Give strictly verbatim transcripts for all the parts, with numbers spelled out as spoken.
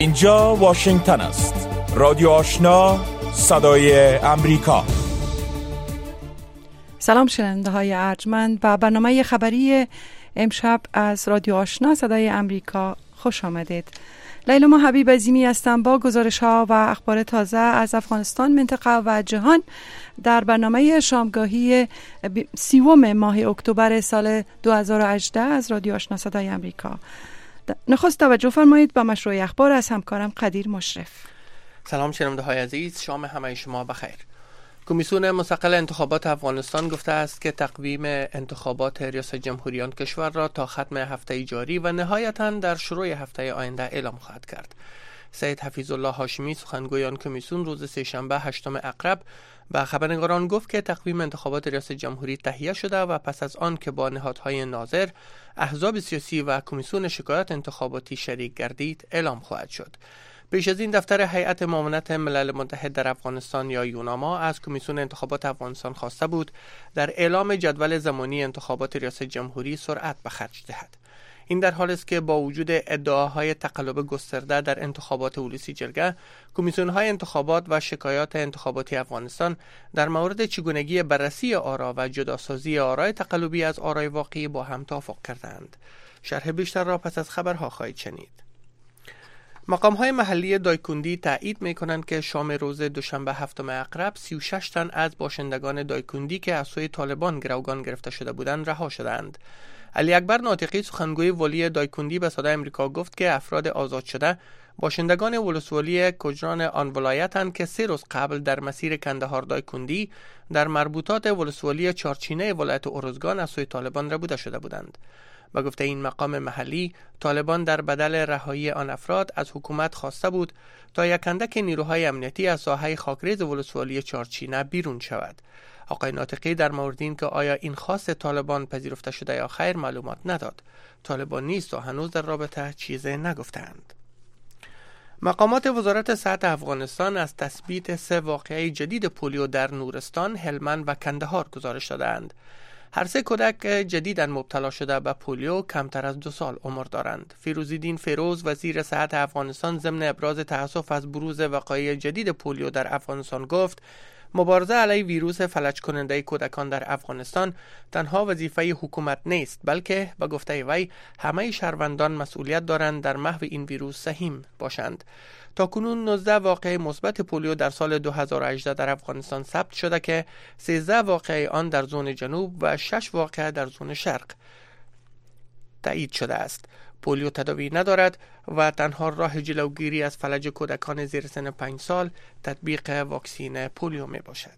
اینجا واشنگتن است. رادیو آشنا، صدای امریکا. سلام شنونده های ارجمند، و برنامه خبری امشب از رادیو آشنا صدای امریکا خوش آمدید. لیلا حبیب عظیمی هستم با گزارش ها و اخبار تازه از افغانستان، منطقه و جهان در برنامه شامگاهی سیوم ماه اکتبر سال دو هزار و هجده از رادیو آشنا صدای امریکا. نخست توجه فرمایید به مشروع اخبار از همکارم قدیر مشرف. سلام شنونده های عزیز، شام همه شما بخیر. کمیسیون مستقل انتخابات افغانستان گفته است که تقویم انتخابات ریاست جمهوری آن کشور را تا ختم هفته جاری و نهایتاً در شروع هفته آینده اعلام خواهد کرد. سید حفیظ الله هاشمی سخنگوی آن کمیسیون روز سه‌شنبه هشتم اقرب به خبرنگاران گفت که تقویم انتخابات ریاست جمهوری تهیه شده و پس از آن که با نهادهای ناظر، احزاب سیاسی و کمیسیون شکایات انتخاباتی شریک گردید اعلام خواهد شد. پیش از این دفتر هیئت معاونت ملل متحد در افغانستان یا یوناما از کمیسیون انتخابات افغانستان خواسته بود در اعلام جدول زمانی انتخابات ریاست جمهوری سرعت به خرج دهد. این در حالی است که با وجود ادعاهای تقلب گسترده در انتخابات ولسی جرگه، کمیسیون‌های انتخابات و شکایات انتخاباتی افغانستان در مورد چگونگی بررسی آرا و جداسازی آرای تقلبی از آرای واقعی با هم توافق کردند. شرح بیشتر را پس از خبرها خواهید شنید. مقام‌های محلی دایکندی تایید می‌کنند که شام روز دوشنبه هفتم اقرب سی و شش تن از باشندگان دایکندی که از سوی طالبان گروگان گرفته شده بودند رها شدند. علی اکبر ناطقی سخنگوی ولی دایکندی به صدای امریکا گفت که افراد آزاد شده باشندگان ولسوالی کجران آن ولایتند که سه روز قبل در مسیر کندهار دایکندی در مربوطات ولسوالی چارچینه ولایت ارزگان از سوی طالبان ربوده شده بودند. با گفته این مقام محلی، طالبان در بدل رهایی آن افراد از حکومت خواسته بود تا یک اندک نیروهای امنیتی از ساحه خاکریز ولسوالی چارچینه بیرون شود. آقای ناطقی در مورد این که آیا این خواست طالبان پذیرفته شده یا خیر معلومات نداد. طالبان نیست و هنوز در رابطه چیزی نگفتند. مقامات وزارت صحت افغانستان از تثبیت سه واقعه جدید پولیو در نورستان، هلمند و کندهار گزارش دادند. هر سه کودک جدیداً مبتلا شده به پولیو کمتر از دو سال عمر دارند. فیروزالدین فیروز وزیر صحت افغانستان ضمن ابراز تأسف از بروز وقایع جدید پولیو در افغانستان گفت مبارزه علیه ویروس فلج کننده کودکان در افغانستان تنها وظیفه حکومت نیست، بلکه به گفته وی همه شهروندان مسئولیت دارند در محو این ویروس سهیم باشند. تاکنون نوزده واقعه مثبت پولیو در سال دو هزار و هجده در افغانستان ثبت شده که سیزده واقعه آن در زون جنوب و شش واقعه در زون شرق تایید شده است. پولیو تداوی ندارد و تنها راه جلوگیری از فلج کودکان زیر سن پنج سال تطبیق واکسین پولیو می باشد.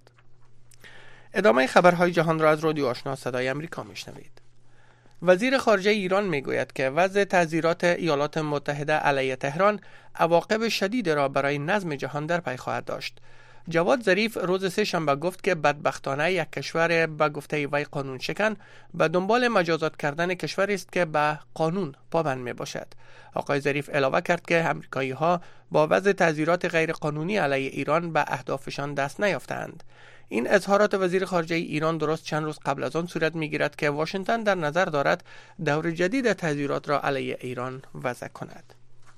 ادامه خبرهای جهان را از رادیو آشنا صدای امریکا می شنوید. وزیر خارجه ایران می گوید که وضع تعزیرات ایالات متحده علیه تهران عواقب شدید را برای نظم جهان در پی خواهد داشت. جواد ظریف روز سه شنبه گفت که بدبختانه یک کشور به گفته وی قانون شکن به دنبال مجازات کردن کشوری است که به قانون پابند می باشد. آقای ظریف علاوه کرد که امریکایی ها با وضع تعزیرات غیر قانونی علیه ایران به اهدافشان دست نیافتند. این اظهارات وزیر خارجه ایران درست چند روز قبل از آن صورت می گیرد که واشنگتن در نظر دارد دور جدید تعزیرات را علیه ایران وضع کند.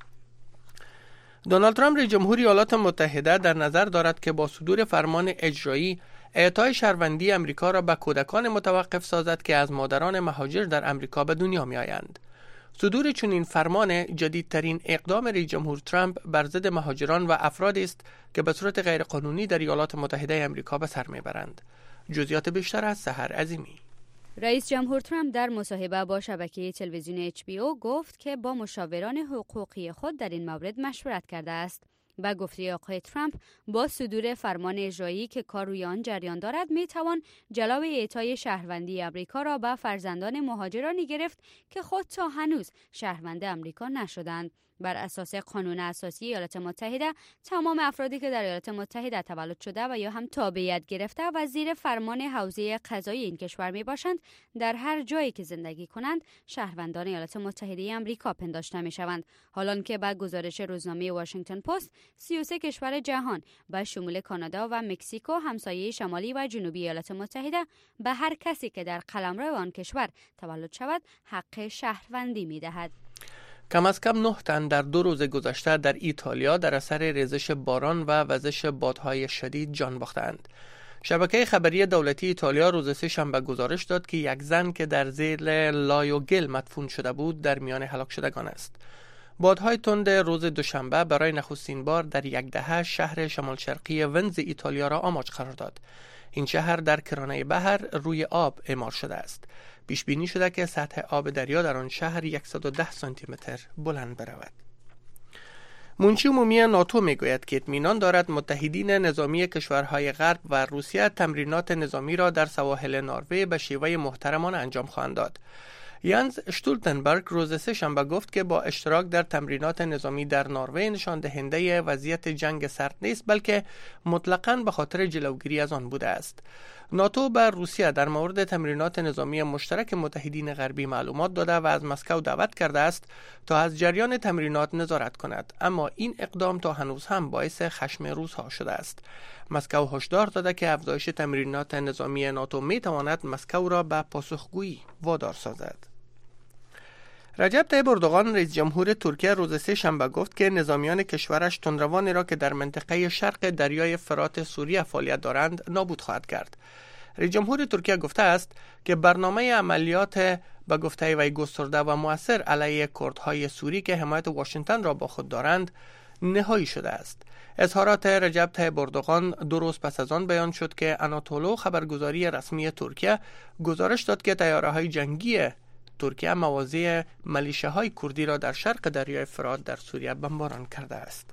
دونالد ترامپ رئیس جمهور ایالات متحده در نظر دارد که با صدور فرمان اجرایی اعطای شهروندی امریکا را به کودکان متوقف سازد که از مادران مهاجر در امریکا به دنیا می آیند. صدور چنین فرمان جدیدترین اقدام رئیس جمهور ترامپ بر ضد مهاجران و افرادی است که به صورت غیرقانونی در ایالات متحده امریکا به سر میبرند. جزئیات بیشتر از سحر عظیمی. رئیس جمهور ترامپ در مصاحبه با شبکه تلویزیون اچ بی او گفت که با مشاوران حقوقی خود در این مورد مشورت کرده است. با گفته آقای ترامپ با صدور فرمان اجرایی که کار روی آن جریان دارد می توان جلوی اعطای شهروندی امریکا را به فرزندان مهاجرانی گرفت که خود تا هنوز شهروند امریکا نشدند. بر اساس قانون اساسی ایالات متحده تمام افرادی که در ایالات متحده تولد شده و یا هم تابعیت گرفته و زیر فرمان حوزه قضایی این کشور می باشند در هر جایی که زندگی کنند شهروندان ایالات متحده آمریکا پنداشته می شوند. حالان که با گزارش روزنامه واشنگتن پست سی و سه کشور جهان با شمول کانادا و مکزیکو همسایه شمالی و جنوبی ایالات متحده به هر کسی که در قلمرو آن کشور تولد شود حق شهروندی می دهد. کم از کم نه تن در دو روز گذشته در ایتالیا در اثر ریزش باران و وزش بادهای شدید جان باختند. شبکه خبری دولتی ایتالیا روز سه شنبه گزارش داد که یک زن که در زیر لای و گل مدفون شده بود در میان هلاک شدگان است. بادهای تند روز دوشنبه برای نخستین بار در یک دهه شهر شمال شرقی ونز ایتالیا را آماج قرار داد. این شهر در کرانه بحر روی آب اعمار شده است. پیش بینی شده که سطح آب دریا در آن شهر صد و ده سانتی متر بلند برود. منشی عمومی ناتو میگوید که اطمینان دارد متحدین نظامی کشورهای غرب و روسیه تمرینات نظامی را در سواحل نروژ به شیوه محترمانه انجام خواهند داد. یانز شتولتنبرگ روز سه شنبه گفت که با اشتراک در تمرینات نظامی در نروژ نشان دهنده وضعیت جنگ سرد نیست، بلکه مطلقاً به خاطر جلوگیری از آن بوده است. ناتو بر روسیه در مورد تمرینات نظامی مشترک متحدین غربی معلومات داده و از مسکو دعوت کرده است تا از جریان تمرینات نظارت کند، اما این اقدام تا هنوز هم باعث خشم روس‌ها شده است. مسکو هشدار داده که افزایش تمرینات نظامی ناتو میتواند مسکو را به پاسخگویی وادار سازد. رجب طیب اردوغان رئیس جمهور ترکیه روز سه شنبه گفت که نظامیان کشورش تندروانی را که در منطقه شرق دریای فرات سوریه فعالیت دارند نابود خواهد کرد. رئیس جمهور ترکیه گفته است که برنامه عملیات به گفته وی گسترده و مؤثر علیه کردهای سوری که حمایت واشنگتن را با خود دارند نهایی شده است. اظهارات رجب طیب اردوغان دو روز پس از آن بیان شد که آناتولو خبرگزاری رسمی ترکیه گزارش داد که طیاره‌های جنگی ترکیه مواضع ملیشه‌های کردی را در شرق دریای فرات در سوریه بمباران کرده است.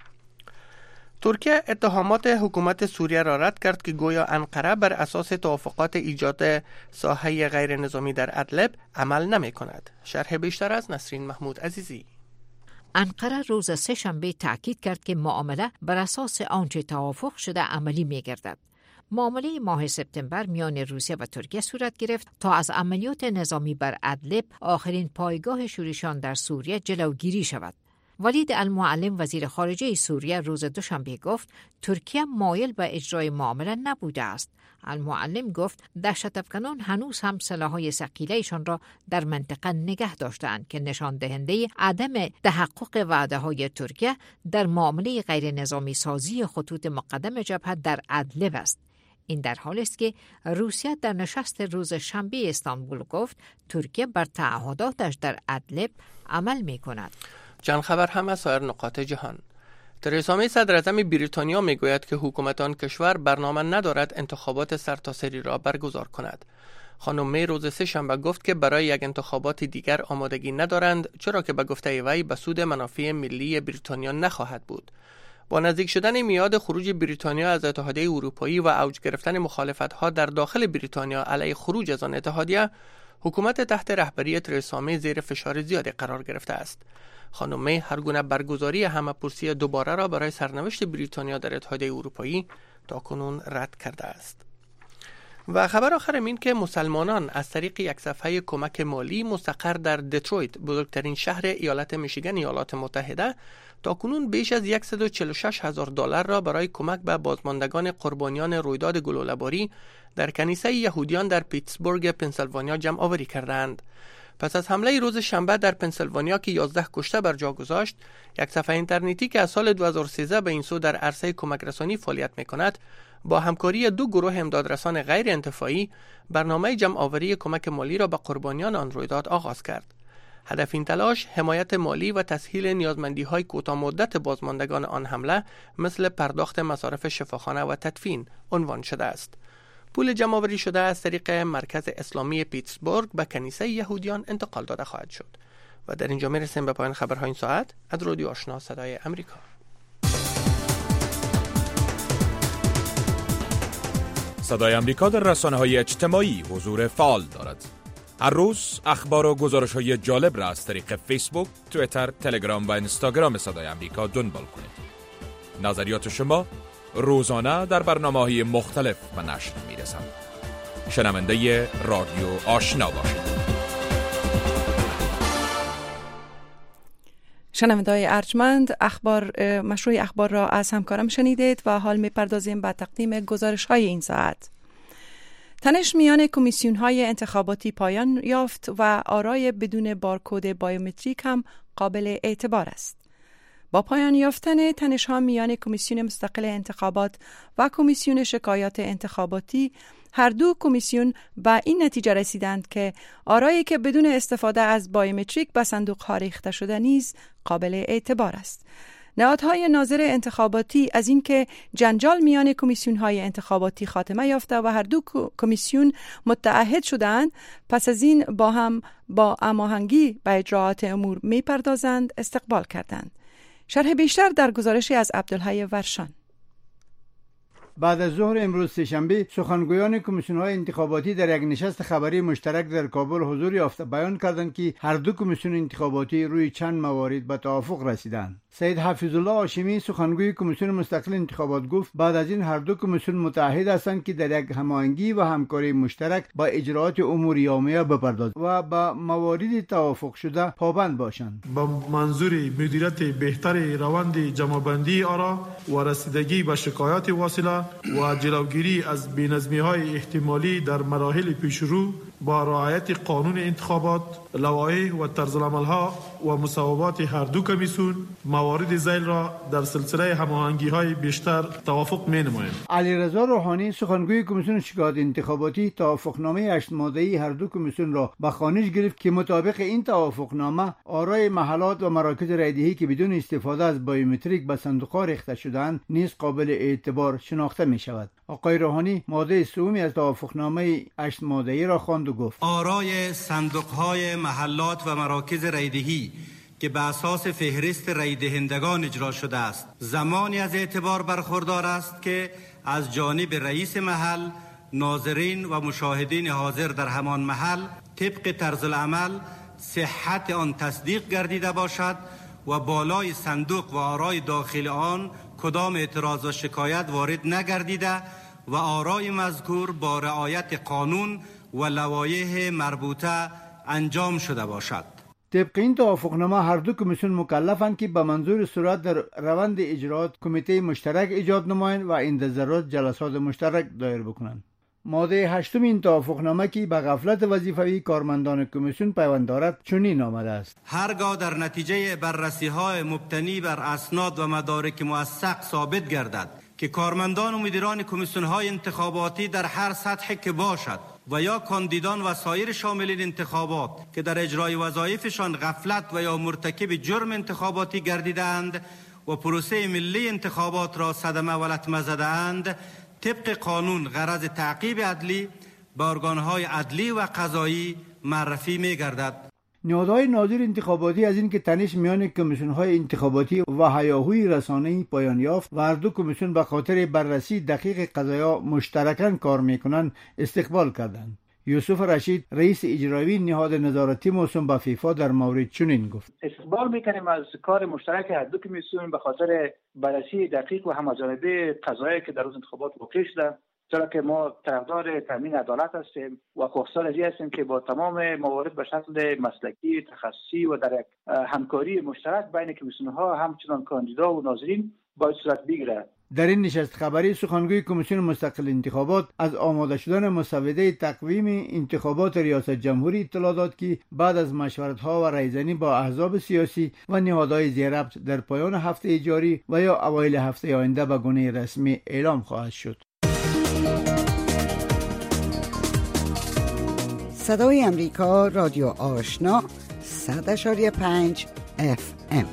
ترکیه اتهامات حکومت سوریه را رد کرد که گویا انقره بر اساس توافقات ایجاد ساحه غیر نظامی در ادلب عمل نمی کند. شرح بیشتر از نسرین محمود عزیزی. انقره روز سه شنبه تأکید کرد که معامله بر اساس آنچه توافق شده عملی می گردد. معامله ماه سپتامبر میان روسیه و ترکیه صورت گرفت تا از عملیات نظامی بر ادلب، آخرین پایگاه شورشیان در سوریه، جلوگیری شود. ولید المعلم وزیر خارجه سوریه روز دوشنبه گفت ترکیه مایل به اجرای معامله نبوده است. المعلم گفت دهشت افکنان هنوز هم سلاح‌های ثقیله‌شان را در منطقه نگه داشتند که نشان دهنده عدم تحقق وعده‌های ترکیه در معامله غیر نظامی سازی خطوط مقدم جبهه در ادلب است. این در حالی است که روسیه در نشست روز شنبه استانبول گفت ترکیه بر تعهداتش در ادلب عمل می‌کند. چند خبر هم از سایر نقاط جهان. ترزا می صدراعظم بریتانیا میگوید که حکومت آن کشور برنامه ندارد انتخابات سرتاسری را برگزار کند. خانم می روز سه شنبه گفت که برای یک انتخابات دیگر آمادگی ندارند، چرا که به گفته وی به سود منافع ملی بریتانیا نخواهد بود. با نزدیک شدن میعاد خروج بریتانیا از اتحادیه اروپایی و اوج گرفتن مخالفت‌ها در داخل بریتانیا علیه خروج از آن اتحادیه، حکومت تحت رهبری ترزا می زیر فشار زیادی قرار گرفته است. خانم می هر گونه برگزاری همه‌پرسی دوباره را برای سرنوشت بریتانیا در اتحادیه اروپایی تاکنون رد کرده است. و خبر آخر این که مسلمانان از طریق یک صفحه کمک مالی مستقر در دترویت، بزرگترین شهر ایالت میشیگن ایالات متحده، تاکنون بیش از صد و چهل و شش هزار دلار را برای کمک به بازماندگان قربانیان رویداد گلوله‌باری در کنیسه یهودیان در پیتسبورگ پنسیلوانیا جمع آوری کردند. پس از حمله روز شنبه در پنسیلوانیا که یازده کشته بر جا گذاشت، یک صفحه اینترنتی که از سال دو هزار و سیزده به این سو در عرصه کمک رسانی فعالیت می‌کند، با همکاری دو گروه امدادرسان غیر انتفاعی برنامه جمع آوری کمک مالی را به قربانیان آن رویداد آغاز کرد. هدف این تلاش حمایت مالی و تسهیل نیازمندی‌های کوتاه مدت بازماندگان آن حمله مثل پرداخت مصارف شفاخانه و تدفین عنوان شده است. پول جمع آوری شده از طریق مرکز اسلامی پیتسبورگ به کنیسه یهودیان انتقال داده خواهد شد. و در اینجا میرسیم به پایان خبرهای این ساعت از رادیو آشنا صدای امریکا. صدای امریکا در رسانه‌های اجتماعی حضور فعال دارد. هر روز اخبار و گزارش‌های جالب را از طریق فیسبوک، توییتر، تلگرام و اینستاگرام صدای امریکا دنبال کنید. نظریات شما روزانه در برنامه‌های مختلف و نشر می‌رسند. شنونده رادیو آشنا باشید. شنونده‌های ارجمند، اخبار مشروع اخبار را از همکارم شنیدید و حال می‌پردازیم به تقدیم گزارش‌های این ساعت. تنش میان کمیسیون‌های انتخاباتی پایان یافت و آرای بدون بارکد بایومتریک هم قابل اعتبار است. با پایان یافتن تنش‌ها میان کمیسیون مستقل انتخابات و کمیسیون شکایات انتخاباتی، هر دو کمیسیون به این نتیجه رسیدند که آرایی که بدون استفاده از بایومتریک به صندوق‌ها ریخته شده نیز قابل اعتبار است. نهادهای ناظر انتخاباتی از اینکه جنجال میان کمیسیون‌های انتخاباتی خاتمه یافته و هر دو کمیسیون متعهد شدند، پس از این با هم با هماهنگی به اجراعات امور می‌پردازند استقبال کردند. شرح بیشتر در گزارشی از عبدالحی ورشان. بعد از ظهر امروز سه‌شنبه سخنگویان کمیسیون‌های انتخاباتی در یک نشست خبری مشترک در کابل حضور یافته بیان کردند که هر دو کمیسیون انتخاباتی روی چند موارد به توافق رسیدند. سید حفیظالله هاشمی سخنگوی کمیسیون مستقل انتخابات گفت بعد از این هر دو کمیسیون متعهد هستند که در یک هماهنگی و همکاری مشترک با اجراات امور یومیه بپردازند و با موارد توافق شده پابند باشند. با منظور مدیریت بهتر روند جمع‌بندی آرا و رسیدگی به شکایات واصله و جلوگیری از بی‌نظمی‌های احتمالی در مراحل پیشرو با رعایت قانون انتخابات، لوایح و طرزالعمل‌ها و مصوبات هر دو کمیسیون، موارد ذیل را در سلسله هماهنگی‌های بیشتر توافق می‌نمایند. علیرضا روحانی سخنگوی کمیسیون شکایات انتخاباتی توافقنامه هشت ماده‌ای هر دو کمیسیون را به خوانش گرفت که مطابق این توافقنامه آرای محلات و مراکز رایدهی که بدون استفاده از بایومتریک به صندوق‌ها ریخته شده‌اند نیز قابل اعتبار شناخته می‌شود. آقای روحانی ماده سومی از توافقنامه هشت ماده‌ای را خواند و گفت: آرای صندوق‌های محلات و مراکز رایدهی که به اساس فهرست رای دهندگان اجرا شده است زمانی از اعتبار برخوردار است که از جانب رئیس محل، ناظرین و مشاهدین حاضر در همان محل طبق طرز العمل صحت آن تصدیق گردیده باشد و بالای صندوق و آرای داخل آن کدام اعتراض و شکایت وارد نگردیده و آرای مذکور با رعایت قانون و لوایح مربوطه انجام شده باشد. طبق این توافقنامه هر دو کمیسیون مکلفند که به منظور سرعت در روند اجراات کمیته مشترک ایجاد نمایند و عند ضرورت جلسات مشترک دایر بکنند. ماده هشتم این توافقنامه که به غفلت وظیفوی کارمندان کمیسیون پیوند دارد چنین آمده است: هرگاه در نتیجه بررسی‌های مبتنی بر اسناد و مدارک موثق ثابت گردد که کارمندان و مدیران کمیسیون‌های انتخاباتی در هر سطحی که باشد و یا کاندیدان و سایر شاملین انتخابات که در اجرای وظایفشان غفلت و یا مرتکب جرم انتخاباتی گردیدند و پروسه ملی انتخابات را صدمه و لطمه زده‌اند، طبق قانون غرض تعقیب عدلی به ارگان‌های عدلی و قضایی معرفی می‌گردد. نهادهای ناظر انتخاباتی از اینکه تنش میان کمیسیون‌های انتخاباتی و هیاهوی رسانه‌ای پایان یافت و هر دو کمیسیون به خاطر بررسی دقیق قضایا مشترکاً کار می‌کنند استقبال کردند. یوسف رشید رئیس اجرایی نهاد نظارتی موسوم به فیفا در مورد چنین گفت: استقبال می‌کنیم از کار مشترک هر دو کمیسیون به خاطر بررسی دقیق و همه‌جانبه قضایی که در روز انتخابات واقع شده، چرا که ما طرفدار تامین عدالت هستیم و خواستار از این هستیم که با تمام موارد به شکل مسلکی، تخصصی و در یک همکاری مشترک بین کمیسیون‌ها همچنان کاندیدا و ناظرین باید صورت بگیرد. در این نشست خبری سخنگوی کمیسیون مستقل انتخابات از آماده شدن مسوده تقویم انتخابات ریاست جمهوری اطلاع داد که بعد از مشورت‌ها و رایزنی با احزاب سیاسی و نهادهای ذی‌ربط در پایان هفته جاری و یا اوایل هفته آینده به گونه رسمی اعلام خواهد شد. صدای امریکا، رادیو آشنا، صد اشاری پنج اف ام.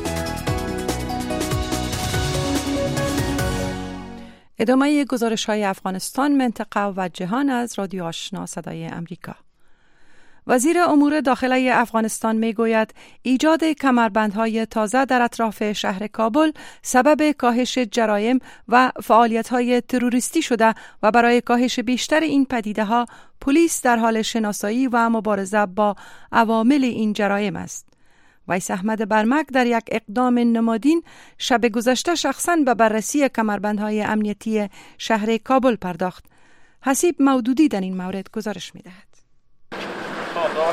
ادامه گزارش‌های افغانستان، منطقه و جهان از رادیو آشنا صدای امریکا. وزیر امور داخلی افغانستان میگوید ایجاد کمربندهای تازه در اطراف شهر کابل سبب کاهش جرایم و فعالیت‌های تروریستی شده و برای کاهش بیشتر این پدیده‌ها پلیس در حال شناسایی و مبارزه با عوامل این جرایم است. ویس احمد برمک در یک اقدام نمادین شب گذشته شخصاً به بررسی کمربندهای امنیتی شهر کابل پرداخت. حسیب مودودی در این مورد گزارش می‌دهد.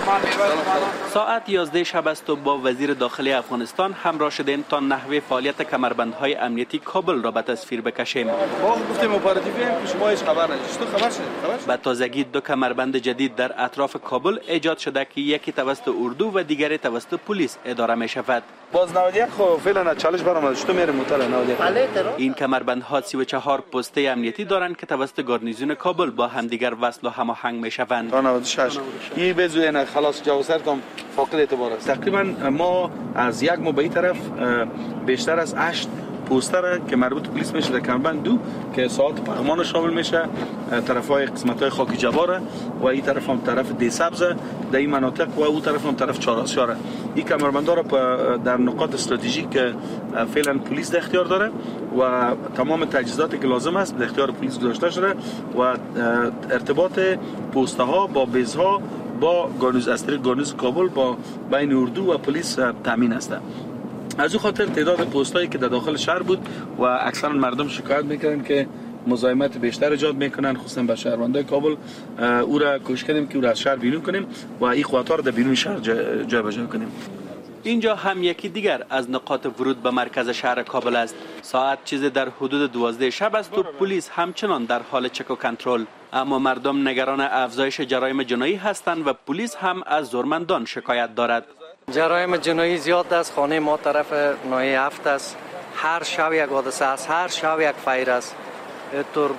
ساعت یازده شب است و با وزیر داخلی افغانستان همراه شدیم تا نحوه فعالیت کمربندهای امنیتی کابل را به تصویر بکشیم. ما گفتیم اپراتیوی هم که شما هیچ خبر نداشتید. تو خبر شدید؟ خبر شدید؟ به تازگی دو کمربند جدید در اطراف کابل ایجاد شده که یکی توسط اردو و دیگری توسط پلیس اداره می شود. باز نود و یک خو فعلا چالش برام شده میره موتل نود و یک. این کمربندها سی و چهار پسته امنیتی دارند که توسط گارنیزون کابل با همدیگر وصل و هماهنگ می شوند. تا نود و شش این بزوی نه خلاص جوسرتم فاقد اعتبار است. تقریبا ما از یک ماه به این طرف بیشتر از هشت پوستر که مربوط پلیس میشه در کمربند دو که ساعت پغمان شامل میشه، طرفای قسمت‌های خاکی جباره و این طرف هم طرف دی سبز در این مناطق و اون طرف هم طرف چهارراه. این کمربندها را در نقاط استراتژیک که فعلا پلیس در اختیار داره و تمام تجهیزاتی که لازم است در اختیار پلیس گذاشته شده و ارتباط پوست‌ها با بیزها با گارنیز استری گارنیز کابل با بین اردو و پلیس تامین است. از او خاطر تعداد پستایی که در داخل شهر بود و اکثرا مردم شکایت میکردن که مزاحمت بیشتر ایجاد میکنن، خصوصا به شهروندان کابل. او را کوشش کردیم که او را از شهر بیرون کنیم و این قوت‌ها را در بیرون شهر جابجا کنیم. اینجا هم یکی دیگر از نقاط ورود به مرکز شهر کابل است. ساعت چیز در حدود دوازده شب است و پلیس همچنان در حال چک و کنترل. اما مردم نگران افزایش جرایم جنایی هستند و پلیس هم از زورمندان شکایت دارد. جرایم جنایی زیاد است. خانه ما طرف ناحیه هفت است. هر شب یک حادثه است، هر شب یک فایر است. تو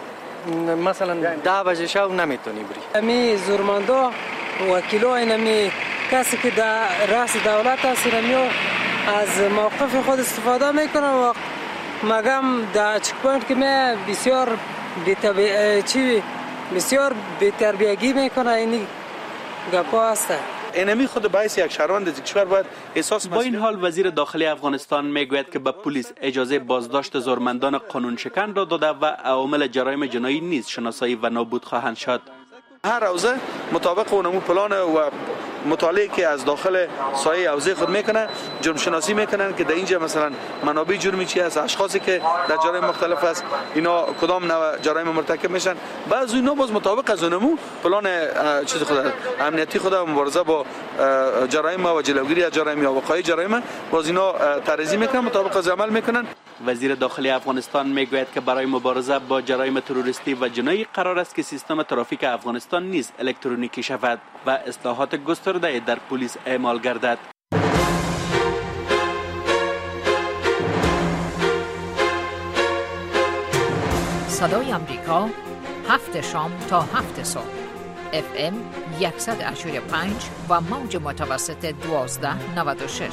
مثلا ده بجه شب نمیتونی بری. امی زورمندا وکیلا اینمی کسی که در رأس دولت است اینمیو از موقف خود استفاده میکنه و مگم در چک پوینت که می بسیار بی‌تربیتی چی بسیار بی‌تربیتی میکنه. اینی گپا است. اینمی خود باعث یک شهروند کشور باید احساس با این حال وزیر داخلی افغانستان میگوید که به پلیس اجازه بازداشت زورمندان قانون شکن را داده و عوامل جرایم جنایی نیز شناسایی و نابود خواهند شد. هر حوزه مطابق اونمو پلان و مطالعه که از داخل سایه حوزه خود میکنه جرم شناسی میکنن که در اینجا مثلا منابع جرمی چی است، اشخاصی که در جرایم مختلف است، اینا کدام نوع جرایم مرتکب میشن. بعضی اینا باز مطابق از اونمو پلان چیز خود امنیتی خود مبارزه با جرایم و جلوگیری از جرایم یا وقایع جرایم باز اینا طرحی میکنن، مطابق از عمل میکنن. وزیر داخلی افغانستان میگوید که برای مبارزه با جرایم تروریستی و جنایی قرار است که سیستم ترافیک افغانستان نیز الکترونیکی شود و اصلاحات گسترده در پلیس اعمال گردد. صدای امریکا هفت شام تا هفت صبح اف ام صد و پنج و موج متوسط دوازده نود و شش.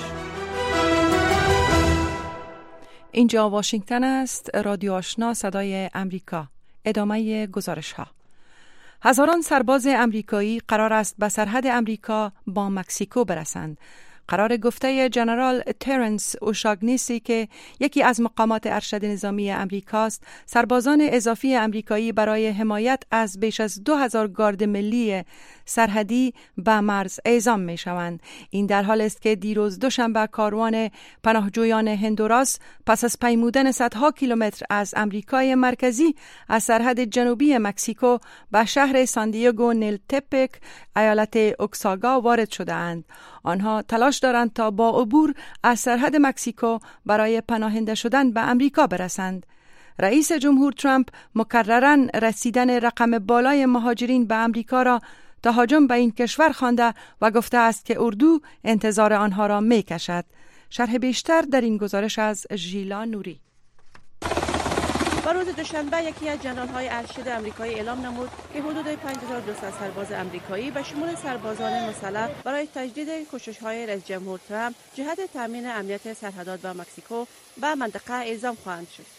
اینجا واشنگتن است. رادیو آشنا صدای امریکا. ادامه گزارش ها. هزاران سرباز امریکایی قرار است به سرحد امریکا با مکزیکو برسند. قرار گفته جنرال ترنس اوشاگنیسی که یکی از مقامات ارشد نظامی امریکاست، سربازان اضافی امریکایی برای حمایت از بیش از دو هزار گارد ملی سرحدی به مرز اعزام می شوند. این در حال است که دیروز دوشنبه کاروان پناهجویان هندوراس پس از پیمودن صدها کیلومتر از امریکای مرکزی از سرحد جنوبی مکزیکو به شهر ساندیگو نیلتپک ایالت اوکساگا وارد شده اند. آنها تلاش دارند تا با عبور از سرحد مکزیکو برای پناهنده شدن به امریکا برسند. رئیس جمهور ترامپ مکرراً رسیدن رقم بالای مهاجرین به امریکا را تهاجم به این کشور خوانده و گفته است که اردو انتظار آنها را می کشد. شرح بیشتر در این گزارش از ژیلا نوری. با روز دوشنبه یکی از جنرال‌های ارشد آمریکایی اعلام نمود که حدود پنج هزار و دویست سرباز آمریکایی به شمول سربازان مسلح برای تجدید کوشش‌های رئیس جمهور ترامپ جهت تامین امنیت سرحدات با مکزیکو به منطقه اعزام خواهند شد.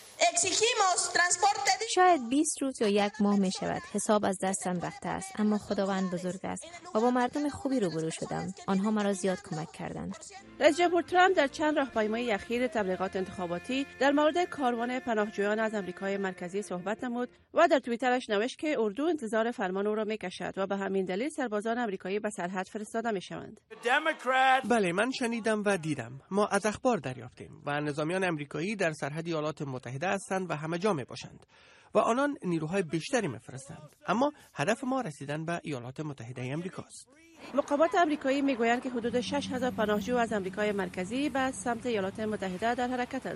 شاید بیست روز یا یک ماه می شود. حساب از دستم رفته است، اما خداوند بزرگ است و با مردم خوبی روبرو شدم. آنها مرا زیاد کمک کردند. رئیس جمهور ترامپ در چند راهپیمایی اخیر تبلیغات انتخاباتی در مورد کاروان پناهجویان از آمریکای مرکزی صحبت نمود و در توییترش نوشت که اردو انتظار فرمان او را می کشد و به همین دلیل سربازان آمریکایی به سرحد فرستاده می شوند. بله، من شنیدم و دیدم. ما از اخبار دریافتیم و نظامیان آمریکایی در سرحد ایالات متحده هستند و همه جا می باشند و آنان نیروهای بیشتری می‌فرستند، اما هدف ما رسیدن به ایالات متحده آمریکا است. مقامات آمریکایی میگویند که حدود شش هزار پناهجو از آمریکای مرکزی به سمت ایالات متحده در حرکتند.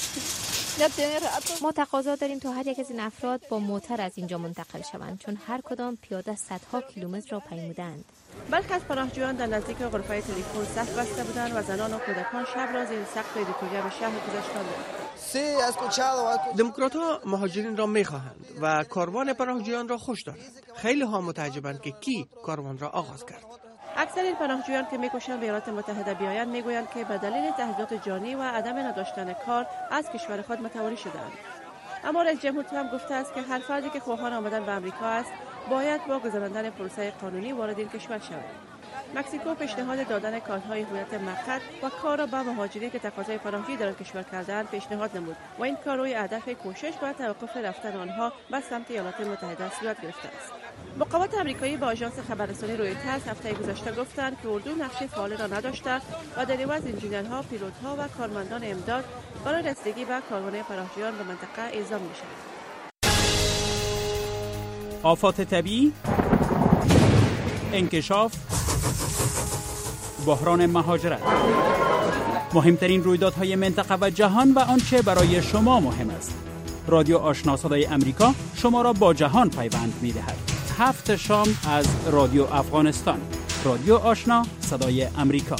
ما تقاضا داریم تا هر یک از این افراد با موتر از اینجا منتقل شوند، چون هر کدام پیاده صدها کیلومتر را پیمودند. برخی از پناهجویان در نزدیک غرفه تلفن صف بسته بودند و زنان و کودکان شب را زیر سقف ادیتوریا به شهر گذاشتند. دموکرات‌ها مهاجرین را می‌خواهند و کاروان پناهجویان را خوش دارند. خیلی ها متعجبند که کی کاروان را آغاز کرد. اکثر این پناهجویان که می‌کوشند به ایالات متحده بیایند میگویند که به دلیل تهدیدات جانی و عدم نداشتن کار از کشور خود متواری شدند. اما رئیس جمهور ترامپ گفته است که هر فردی که خواهان آمدن به آمریکا است باید با گذراندن پروسه قانونی وارد این کشور شود. مکزیکو پیشنهاد دادن کارت‌های هویت موقت و کار را به مهاجرین که تقاضای پناهجویی در آن کشور کردند پیشنهاد نمود و این کار روی هدف کوشش به توقف رفتن آنها به سمت ایالات متحده صورت گرفته است. مقامات آمریکایی با آژانس خبررسانی رویترز هفته گذشته گفتند که اردو نقشه فعال را نداشته و در عوض انجینرها، پیلوت‌ها و کارمندان امداد برای رسیدگی به کاروان پناهجویان به منطقه اعزام می‌شوند. آفات طبیعی، انکشاف، بحران مهاجرت، مهمترین رویدادهای منطقه و جهان و آنچه برای شما مهم است. رادیو آشنا صدای امریکا شما را با جهان پیوند می‌دهد. هفت شام از رادیو افغانستان. رادیو آشنا صدای امریکا.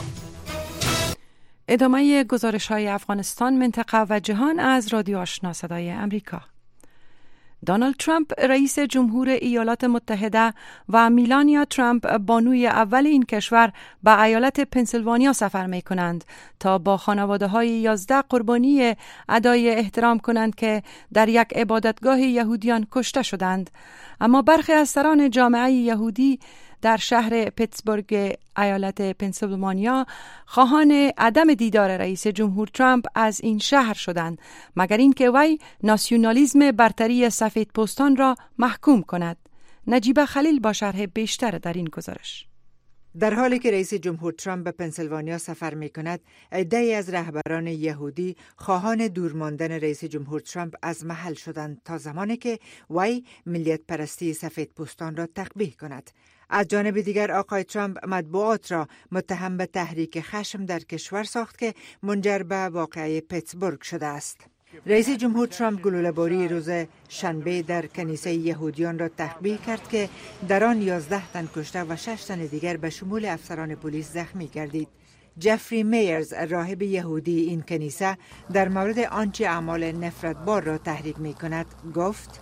ادامه گزارش‌های افغانستان، منطقه و جهان از رادیو آشنا صدای امریکا. دونالد ترامپ رئیس جمهور ایالات متحده و میلانیا ترامپ بانوی اول این کشور به ایالت پنسیلوانیا سفر می کنند تا با خانواده های یازده قربانی ادای احترام کنند که در یک عبادتگاه یهودیان کشته شدند. اما برخی از سران جامعه یهودی در شهر پیتسبورگ ایالت پنسیلوانیا خواهان عدم دیدار رئیس جمهور ترامپ از این شهر شدند، مگر اینکه وی ناسیونالیسم برتری سفید پوستان را محکوم کند. نجیبه خلیل با شرح بیشتر در این گزارش. در حالی که رئیس جمهور ترامپ به پنسیلوانیا سفر می کند، عده‌ای از رهبران یهودی خواهان دور ماندن رئیس جمهور ترامپ از محل شدند تا زمانی که وی ملیت پرستی سفید پوستان را تقبیح کند. از جانب دیگر آقای ترامپ مطبوعات را متهم به تحریک خشم در کشور ساخت که منجر به واقعه پیتسبورگ شده است. رئیس جمهور ترامپ گلوله‌باری روز شنبه در کنیسه یهودیان را تقبیح کرد که در آن یازده تن کشته و شش تن دیگر به شمول افسران پلیس زخمی گردید. جفری میرز، راهب یهودی این کنیسه، در مورد آنچه اعمال نفرتبار را تحریک می کند گفت: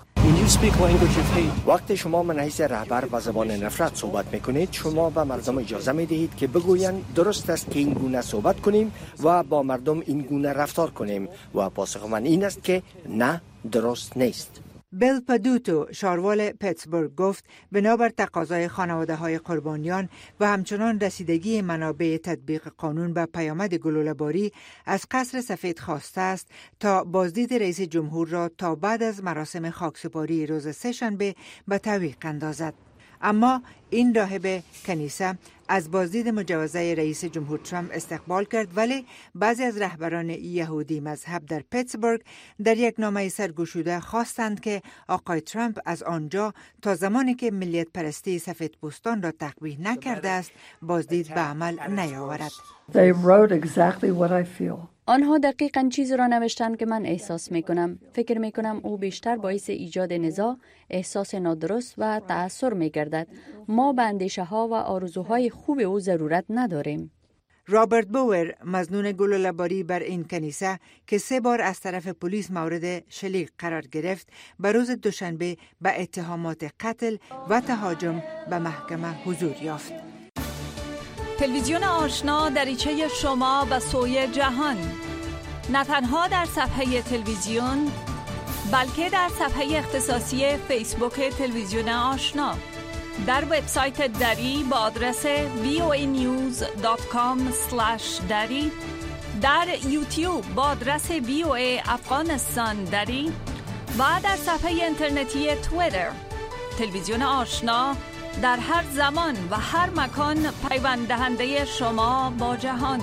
وقتی شما من حیث رهبر با زبان نفرت صحبت میکنید، شما به مردم اجازه میدهید که بگویند درست است که این گونه صحبت کنیم و با مردم این گونه رفتار کنیم و پاسخ من این است که نه، درست نیست. بیل پدوتو، شاروال پیتسبورگ، گفت بنابر تقاضای خانواده های قربانیان و همچنان رسیدگی منابع تطبیق قانون به پیامد گلوله‌باری از قصر سفید خواسته است تا بازدید رئیس جمهور را تا بعد از مراسم خاکسپاری روز سه‌شنبه به تعویق اندازد. اما این راهب کنیسه از بازدید مجوزه رئیس جمهور ترامپ استقبال کرد، ولی بعضی از رهبران یهودی مذهب در پیتسبورگ در یک نامه سرگشوده خواستند که آقای ترامپ از آنجا تا زمانی که ملیت پرستی سفید پوستان را تقبیح نکرده است بازدید به عمل نیاورد. They wrote exactly what I feel. آنها دقیقاً چیزی را نوشتند که من احساس می کنم. فکر می کنم او بیشتر باعث ایجاد نزاع، احساس نادرست و تأثیر می گردد. ما به اندیشه ها و آرزوهای خوب او ضرورت نداریم. رابرت بوئر، مظنون گلوله‌باری بر این کنیسه که سه بار از طرف پلیس مورد شلیک قرار گرفت، به روز دوشنبه به اتهامات قتل و تهاجم به محکمه حضور یافت. تلویزیون آشنا دریچه شما به سوی جهان، نه تنها در صفحه تلویزیون بلکه در صفحه اختصاصی فیسبوک تلویزیون آشنا، در وبسایت دری با آدرس وی او ای نیوز دات کام اسلش دری، در یوتیوب با آدرس وی او ای افغانستان دری و در صفحه اینترنتی توییتر. تلویزیون آشنا در هر زمان و هر مکان پیوند دهنده شما با جهان.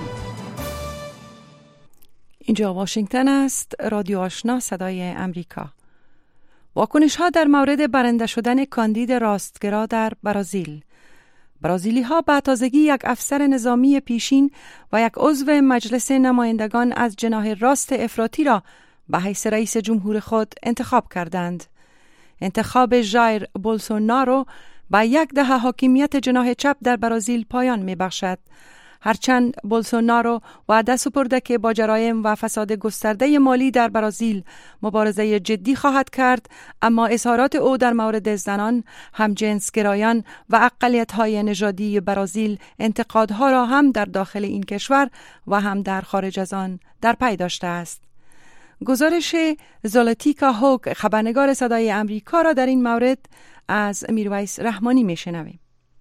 اینجا واشنگتن است، رادیو آشنا صدای امریکا. واکنش ها در مورد برنده شدن کاندید راستگرا در برزیل. برازیلی ها به تازگی یک افسر نظامی پیشین و یک عضو مجلس نمایندگان از جناح راست افراطی را به حیث رئیس جمهور خود انتخاب کردند. انتخاب ژایر بولسونارو با یک دهه حاکمیت جناح چپ در برازیل پایان می بخشد. هرچند بولسونارو وعده سپرده که با جرایم و فساد گسترده مالی در برازیل مبارزه جدی خواهد کرد، اما اظهارات او در مورد زنان، همجنسگرایان و اقلیت‌های نژادی برازیل انتقادها را هم در داخل این کشور و هم در خارج از آن در پی داشته است. گزارش زولاتیکا هوک خبرنگار صدای امریکا را در این مورد از میرویس رحمانی میشنویم.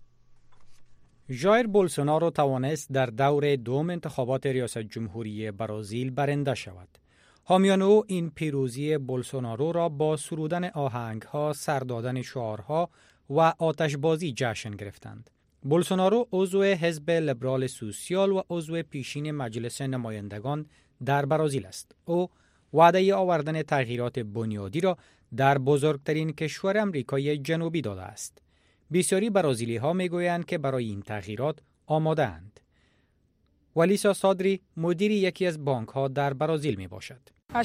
ژایر بولسونارو توانست در دور دوم انتخابات ریاست جمهوری برازیل برنده شود. حامیان او این پیروزی بولسونارو را با سرودن آهنگ‌ها، سر دادن شعارها و آتشبازی جشن گرفتند. بولسونارو عضو حزب لیبرال سوسیال و عضو پیشین مجلس نمایندگان در برازیل است. او وعده آوردن تغییرات بنیادی را در بزرگترین کشور امریکای جنوبی داده است. بسیاری برازیلی ها می گویند که برای این تغییرات آماده اند. ولیسا سادری مدیر یکی از بانک ها در برازیل می باشد.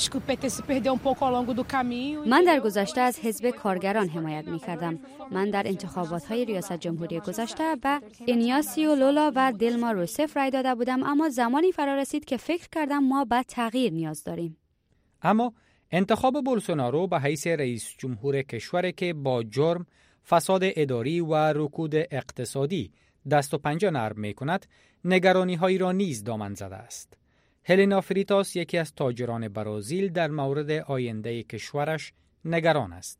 من در گذشته از حزب کارگران حمایت می کردم. من در انتخابات های ریاست جمهوری گذشته به اینیاسیو لولا و دلما روسف رای داده بودم، اما زمانی فرا رسید که فکر کردم ما به تغییر نیاز داریم. اما انتخاب بولسونارو به حیث رئیس جمهور کشوری که با جرم، فساد اداری و رکود اقتصادی دست و پنجه نرم می کند، نگرانی هایی را نیز دامن زده است. هلینا فریتاس یکی از تاجران برازیل در مورد آینده کشورش نگران است.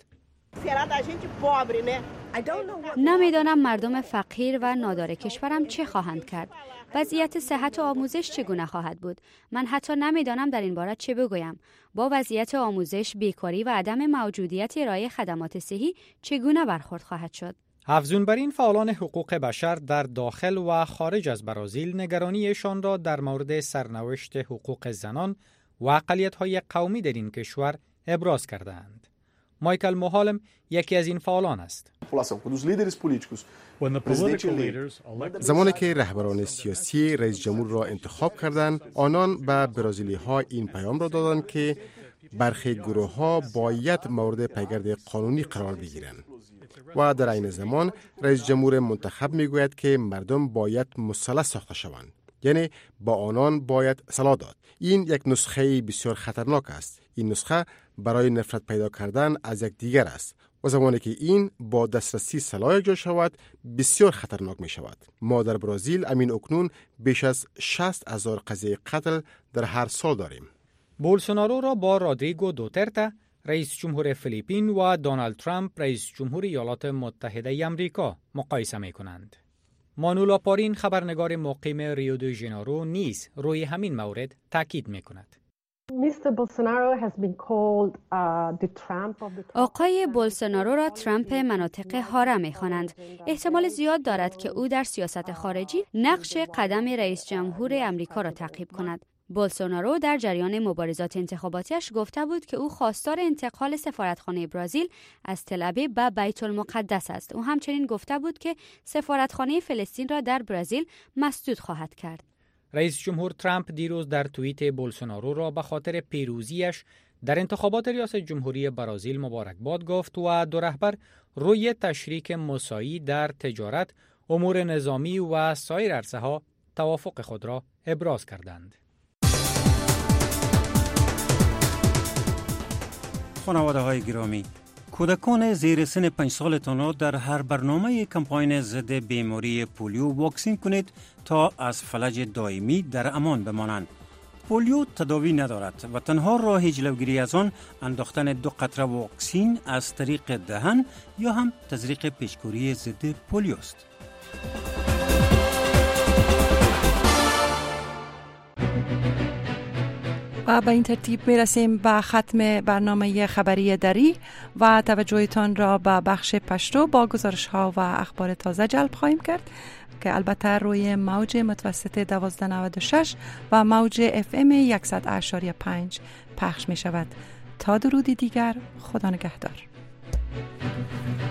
نمیدانم مردم فقیر و نادار کشورم چه خواهند کرد. وضعیت صحت و آموزش چگونه خواهد بود؟ من حتی نمیدانم در این باره چه بگویم. با وضعیت آموزش، بیکاری و عدم موجودیت ارائه خدمات صحی چگونه برخورد خواهد شد؟ افزون بر این، فعالان حقوق بشر در داخل و خارج از برازیل نگرانیشان را در مورد سرنوشت حقوق زنان و اقلیت‌های قومی در این کشور ابراز کردند. مایکل موهالم یکی از این فعالان است. زمانی که رهبران سیاسی رئیس جمهور را انتخاب کردند، آنان به برازیلی ها این پیام را دادند که برخی گروه ها باید مورد پیگرد قانونی قرار بگیرند و در عین زمان رئیس جمهور منتخب میگوید که مردم باید مسلح ساخته شوند، یعنی با آنان باید سلاح داد. این یک نسخه بسیار خطرناک است. این نسخه برای نفرت پیدا کردن از یک دیگر است و زمانی که این با دسترسی سلاح جا شود بسیار خطرناک می شود. ما در برازیل امین اکنون بیش از شصت هزار قضیه قتل در هر سال داریم. بولسونارو را با رودریگو دوترته رئیس جمهور فیلیپین و دونالد ترامپ رئیس جمهور ایالات متحده آمریکا مقایسه می کنند. مانولا پارین خبرنگار مقیم ریو دو ژانیرو نیز روی همین مورد تاکید می کند. آقای بولسونارو را ترامپ مناطق حاره می‌خوانند. احتمال زیاد دارد که او در سیاست خارجی نقش قدم رئیس جمهور آمریکا را تعقیب کند. بولسونارو در جریان مبارزات انتخاباتیش گفته بود که او خواستار انتقال سفارتخانه برزیل از تل‌آویو به بیت المقدس است. او همچنین گفته بود که سفارتخانه فلسطین را در برزیل مسدود خواهد کرد. رئیس جمهور ترامپ دیروز در توییت بولسونارو را به خاطر پیروزیش در انتخابات ریاست جمهوری برازیل مبارکباد گفت و دو رهبر روی تشریک مساوی در تجارت، امور نظامی و سایر عرصه‌ها توافق خود را ابراز کردند. خانواده های گرامی، کودکان زیر سن پنج سالتان را در هر برنامه کمپاین ضد بیماری پولیو واکسین کنید تا از فلج دائمی در امان بمانند. پولیو تداوی ندارد و تنها راه جلوگیری از آن انداختن دو قطره واکسین از طریق دهن یا هم تزریق پیچکوری ضد پولیو است. و به این ترتیب می رسیم به ختم برنامه خبری دری و توجهتان را به بخش پشتو با گزارش ها و اخبار تازه جلب خواهیم کرد که البته روی موج متوسط دوازده نود و شش و موج اف ام صد و پنج پخش می شود. تا درودی دیگر، خدا نگهدار.